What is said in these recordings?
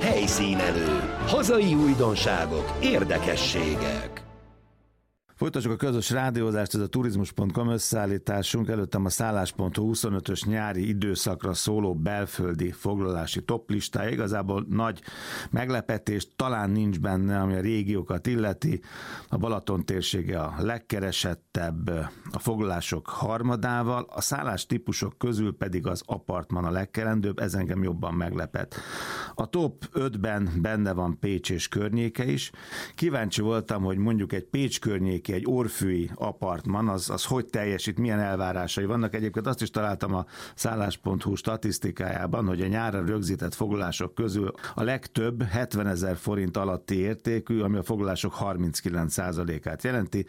Helyszínelő. Hazai újdonságok, érdekességek. Folytassuk a közös rádiózást, ez a turizmus.com összeállításunk. Előttem a szállás.hu 25-ös nyári időszakra szóló belföldi foglalási toplistája. Igazából nagy meglepetés talán nincs benne, ami a régiókat illeti. A Balaton térsége a legkeresettebb a foglalások harmadával, a szállás típusok közül pedig az apartman a legkelendőbb, ez engem jobban meglepett. A top 5-ben benne van Pécs és környéke is. Kíváncsi voltam, hogy mondjuk egy Pécs környéki, egy orfűi apartman, az hogy teljesít, milyen elvárásai vannak. Egyébként azt is találtam a szállás.hu statisztikájában, hogy a nyárra rögzített foglalások közül a legtöbb 70 000 forint alatti értékű, ami a foglalások 39%-át jelenti,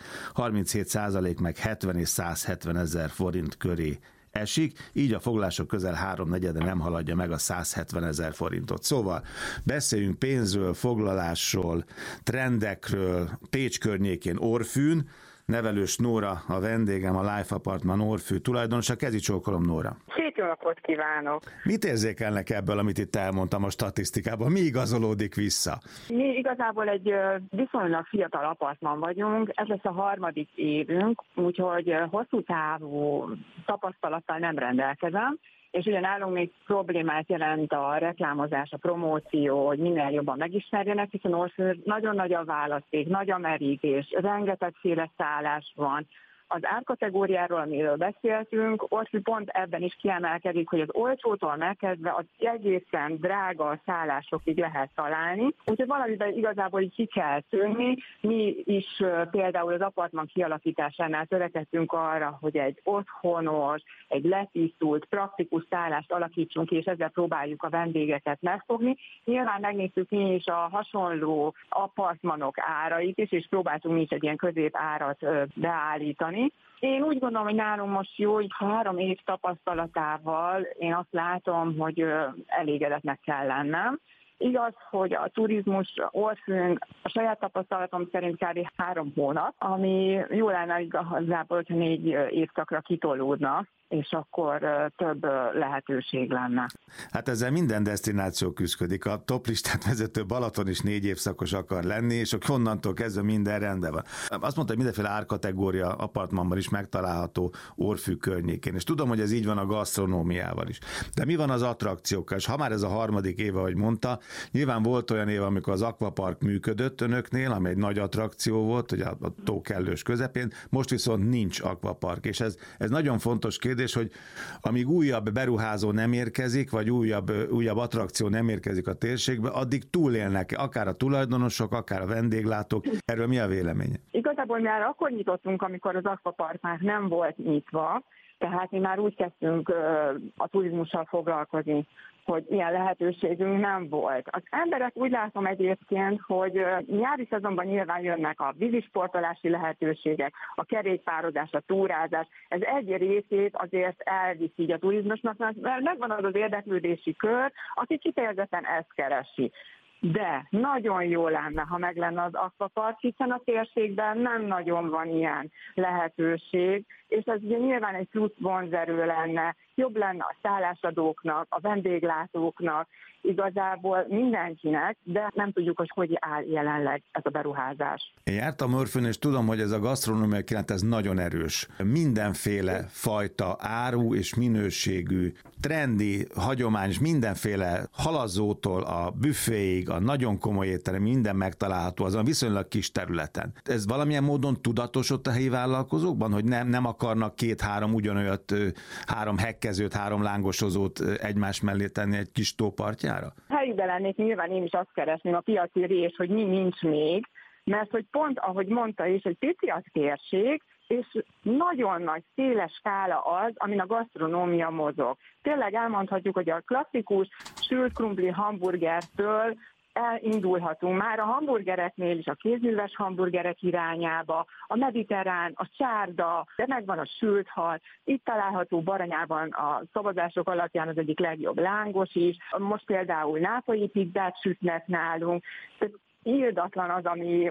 37% meg 70 és 170 000 forint köré esik, így a foglalások közel 3/4 nem haladja meg a 170 000 forintot. Szóval beszéljünk pénzről, foglalásról, trendekről, Pécs környékén Orfűn. Nevelős Nóra a vendégem, a Life Apartman Orfű tulajdonosa. Kezi csókolom, Nóra. Szép jó napot kívánok! Mit érzékelnek ebből, amit itt elmondtam a statisztikában? Mi igazolódik vissza? Mi igazából egy viszonylag fiatal apartman vagyunk, ez lesz a 3. évünk, úgyhogy hosszú távú tapasztalattal nem rendelkezem, és ugye nálunk még problémát jelent a reklámozás, a promóció, hogy minél jobban megismerjenek, hiszen Orfűn nagyon nagy a választék, nagy a merítés, rengetegféle szállás van. Az árkategóriáról, amiről beszéltünk, Orfű pont ebben is kiemelkedik, hogy az olcsótól megkezdve az egészen drága szállásokig lehet találni. Úgyhogy valamiben igazából így ki kell tűnni. Mi is például az apartman kialakításánál törekedtünk arra, hogy egy otthonos, egy letisztult, praktikus szállást alakítsunk ki, és ezzel próbáljuk a vendégeket megfogni. Nyilván megnéztük mi is a hasonló apartmanok árait is, és próbáltunk mi is egy ilyen középárat beállítani. Én úgy gondolom, hogy nálunk most jó, hogy 3 év tapasztalatával én azt látom, hogy elégedetnek kell lennem. Igaz, hogy a turizmus Orfűn a saját tapasztalatom szerint kb. 3 hónap, ami jó lenne igazából, hogyha 4 évszakra kitolódna, és akkor több lehetőség lenne. Hát ezzel minden desztináció küszködik. A toplistát vezető Balaton is 4 évszakos akar lenni, és onnantól kezdve minden rendben van. Azt mondta, hogy mindenféle árkategória apartmanban is megtalálható Orfű környékén, és tudom, hogy ez így van a gasztronómiával is. De mi van az attrakciókkal? És ha már ez a 3. éve, ahogy mondta, nyilván volt olyan év, amikor az akvapark működött önöknél, ami egy nagy attrakció volt, hogy a tó kellős közepén, most viszont nincs akvapark, és ez nagyon fontos kérdés, hogy amíg újabb beruházó nem érkezik, vagy újabb attrakció nem érkezik a térségbe, addig túlélnek akár a tulajdonosok, akár a vendéglátók. Erről mi a véleménye? Igazából mi már akkor nyitottunk, amikor az akvapark már nem volt nyitva, tehát mi már úgy kezdtünk a turizmussal foglalkozni, hogy ilyen lehetőségünk nem volt. Az emberek úgy látom egyébként, hogy nyári szezonban nyilván jönnek a vízisportolási lehetőségek, a kerékpározás, a túrázás. Ez egy részét azért elviszi így a turizmusnak, mert megvan az az érdeklődési kör, aki kifejezetten ezt keresi. De nagyon jó lenne, ha meg lenne az akvapark, hiszen a térségben nem nagyon van ilyen lehetőség, és ez ugye nyilván egy plusz vonzerő lenne, jobb lenne a szállásadóknak, a vendéglátóknak, igazából mindenkinek, de nem tudjuk, hogy áll jelenleg ez a beruházás. Én jártam Orfűn, és tudom, hogy ez a gasztronómia kínálat ez nagyon erős. Mindenféle fajta áru és minőségű, trendi, hagyományos, mindenféle halazótól a büféig, a nagyon komoly étterem, minden megtalálható azon viszonylag kis területen. Ez valamilyen módon tudatosott a helyi vállalkozókban, hogy nem akarnak 2-3 ugyanolyat, 3 hekkezőt, 3 lángosozót egymás mellé tenni egy kis tó partjára? Helyükben lennék, nyilván én is azt keresném a piaci rés, hogy mi nincs még, mert hogy pont, ahogy mondta is, hogy pici a térség, és nagyon nagy, széles skála az, amin a gasztronómia mozog. Tényleg elmondhatjuk, hogy a klasszikus sült krumpli hamburgertől elindulhatunk már a hamburgereknél is, a kézműves hamburgerek irányába, a mediterrán, a csárda, de megvan a sült hal, itt található Baranyában a szavazások alapján az egyik legjobb lángos is, most például nápolyi pizzát sütnek nálunk, tehát írdatlan az,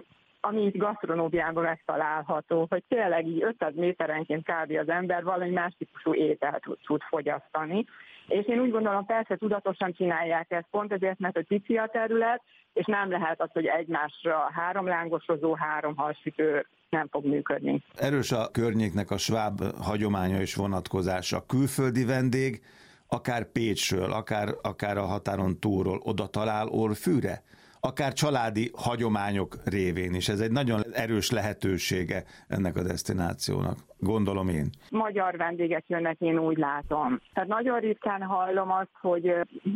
ami itt gasztronómiában megtalálható, hogy tényleg így 500 méterenként kb. Az ember valami más típusú ételt tud fogyasztani. És én úgy gondolom, persze tudatosan csinálják ezt, pont ezért, mert hogy pici a terület, és nem lehet az, hogy egymásra 3 lángosozó, 3 halsütő nem fog működni. Erős a környéknek a sváb hagyománya és vonatkozása. Külföldi vendég, akár Pécsről, akár a határon túlról oda talál Orrfűre? Akár családi hagyományok révén is. Ez egy nagyon erős lehetősége ennek a desztinációnak, gondolom én. Magyar vendégek jönnek, én úgy látom. Tehát nagyon ritkán hallom azt, hogy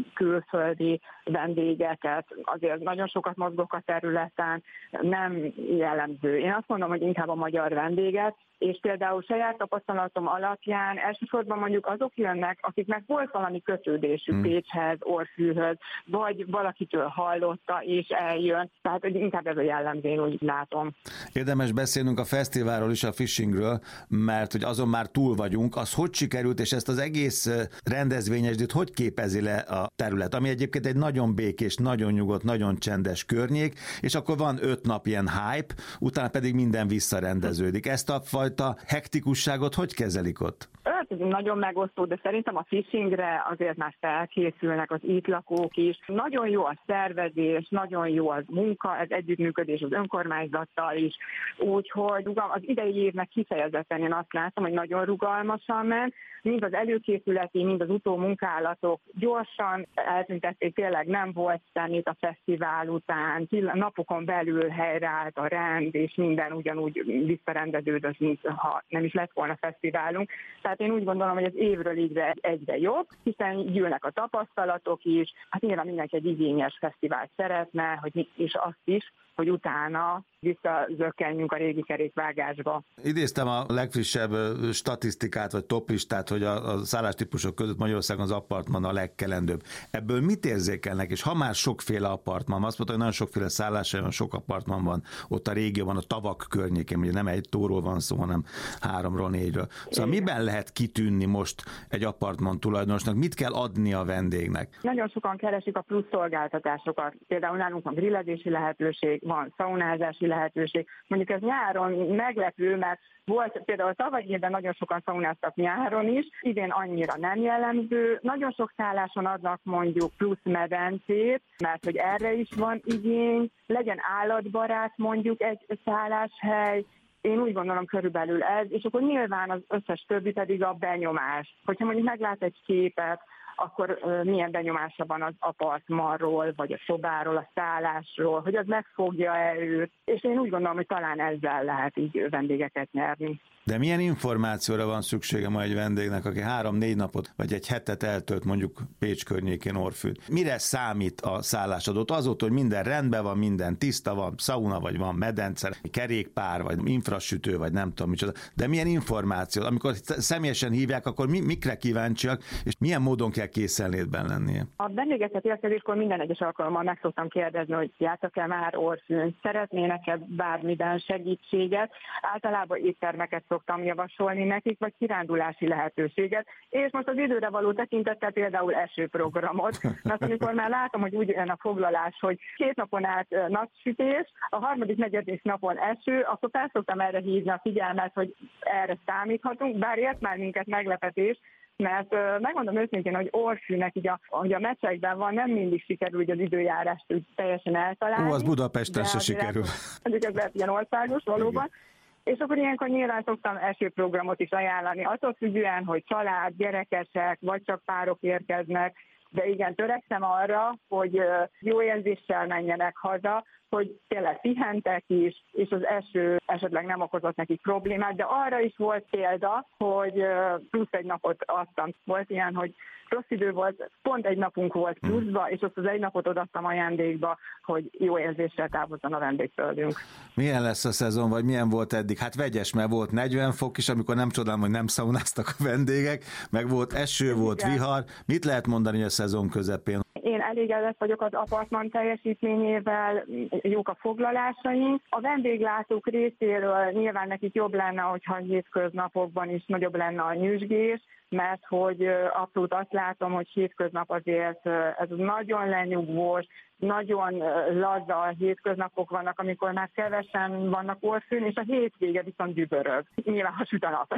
külföldi vendégeket, azért nagyon sokat mozgok a területen, nem jellemző. Én azt mondom, hogy inkább a magyar vendéget, és például saját tapasztalatom alapján elsősorban mondjuk azok jönnek, akiknek volt valami kötődésük Pécshez, Orrfűhöz, vagy valakitől hallotta, és eljön. Tehát inkább ez a jellemző, én úgy látom. Érdemes beszélnünk a fesztiválról is, a fishingről, mert hogy azon már túl vagyunk. Az hogy sikerült, és ezt az egész rendezvényesdét hogy képezi le a terület, ami egyébként egy nagyon békés, nagyon nyugodt, nagyon csendes környék, és akkor van 5 nap ilyen hype, utána pedig minden visszarendeződik. Ezt a fajta hektikusságot hogy kezelik ott? Ez nagyon megosztó, de szerintem a fishingre azért már felkészülnek az itt lakók is. Nagyon jó a szervezés, nagyon jó az munka, ez együttműködés az önkormányzattal is. Úgyhogy az idei évnek kifejezetten én azt látom, hogy nagyon rugalmasan ment. Mind az előkészületi, mind az utómunkálatok gyorsan eltüntették, tényleg nem volt szemét a fesztivál után, napokon belül helyreállt a rend, és minden ugyanúgy visszarendeződött, mint ha nem is lett volna fesztiválunk. Tehát én úgy gondolom, hogy az évről évre egyre jobb, hiszen gyűlnek a tapasztalatok is, hát nyilván mindenki egy igényes fesztivált szeretne, és azt is, hogy utána visszazökkenjünk a régi kerékvágásba. Idéztem a legfrissebb statisztikát, vagy toplistát, hogy a szállástípusok között Magyarországon az apartman a legkelendőbb. Ebből mit érzékelnek? És ha már sokféle apartman, azt mondta, hogy nagyon sokféle szállás, nagyon sok apartman van ott a régióban, a tavak környékén, ugye nem egy tóról van szó, hanem 3-ról, 4-ről. Szóval miben lehet kitűnni most egy apartman tulajdonosnak? Mit kell adni a vendégnek? Nagyon sokan keresik a plusz szolgáltatásokat. Például nálunk van grillezési lehetőség, van szaunázási lehetőség. Mondjuk ez nyáron meglepő, mert volt például tavaly évben nagyon sokan szaunáztak nyáron is, idén annyira nem jellemző. Nagyon sok szálláson adnak mondjuk plusz medencét, mert hogy erre is van igény, legyen állatbarát mondjuk egy szálláshely. Én úgy gondolom körülbelül ez, és akkor nyilván az összes többi pedig a benyomás. Hogyha mondjuk meglát egy képet, akkor milyen benyomása van az apartmanról, vagy a szobáról, a szállásról, hogy az megfogja-e őt, és én úgy gondolom, hogy talán ezzel lehet így vendégeket nyerni. De milyen információra van szüksége ma egy vendégnek, aki 3-4 napot vagy egy hetet eltölt mondjuk Pécs környékén, Orrfűn? Mire számít a szállásadót? Azóta, hogy minden rendben van, minden tiszta van, szauna vagy van medence, kerékpár vagy infrasütő vagy nem tudom micsoda. De milyen információ? Amikor személyesen hívják, akkor mikre kíváncsiak, és milyen módon kell készenlétben lennie? A vendégeket érkezéskor minden egyes alkalommal meg szoktam kérdezni, hogy jártak-e már Orrfűn, szeretnének-e bármiben segítséget. Általában éttermeket szoktam javasolni nekik, vagy kirándulási lehetőséget, és most az időre való tekintettel például esőprogramot, mert amikor már látom, hogy úgy jön a foglalás, hogy 2 napon át napsütés, a 3.-4. napon eső, akkor fel szoktam erre hívni a figyelmet, hogy erre számíthatunk, bár ért már minket meglepetés, mert megmondom őszintén, hogy Orrfűnek így a meccsekben van, nem mindig sikerül az időjárást úgy teljesen eltalálni. Az Budapesten se sikerül. Ez lehet ilyen országos valóban. Igen. És akkor ilyenkor nyilván szoktam esőprogramot is ajánlani, attól függően, hogy család, gyerekesek, vagy csak párok érkeznek, de igen, törekszem arra, hogy jó érzéssel menjenek haza, hogy tényleg pihentek is, és az eső esetleg nem okozott nekik problémát, de arra is volt példa, hogy plusz egy napot adtam. Volt ilyen, hogy rossz idő volt, pont egy napunk volt pluszba, és azt az egy napot odaadtam ajándékba, hogy jó érzéssel távozzon a vendégföldünk. Milyen lesz a szezon, vagy milyen volt eddig? Hát vegyes, mert volt 40 fok is, amikor nem csodálom, hogy nem szaunáztak a vendégek, meg volt eső, volt vihar. Mit lehet mondani a szezon közepén? Én elégedett vagyok az apartman teljesítményével, jók a foglalásaink. A vendéglátók részéről nyilván nekik jobb lenne, hogyha hétköznapokban is nagyobb lenne a nyüzsgés, mert hogy abszolút azt látom, hogy hétköznap azért ez nagyon lenyugvós, nagyon laza hétköznapok vannak, amikor már kevesen vannak Orrfűn, és a hétvége viszont dübörög. Nyilván, ha süt a nap.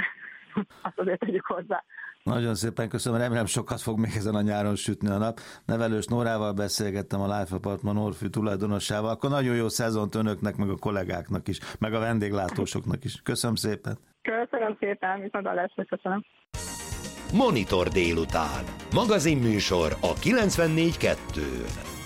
Azt azért tegyük hozzá. Nagyon szépen köszönöm, remélem sokat fog még ezen a nyáron sütni a nap. Nevelős Nórával beszélgettem, a Life Apartman Orrfű tulajdonosával. Akkor nagyon jó szezont önöknek, meg a kollégáknak is, meg a vendéglátósoknak is. Köszönöm szépen. Köszönöm szépen, viszontlátásra, köszönöm. Monitor délután. Magazinműsor a 94.2-n.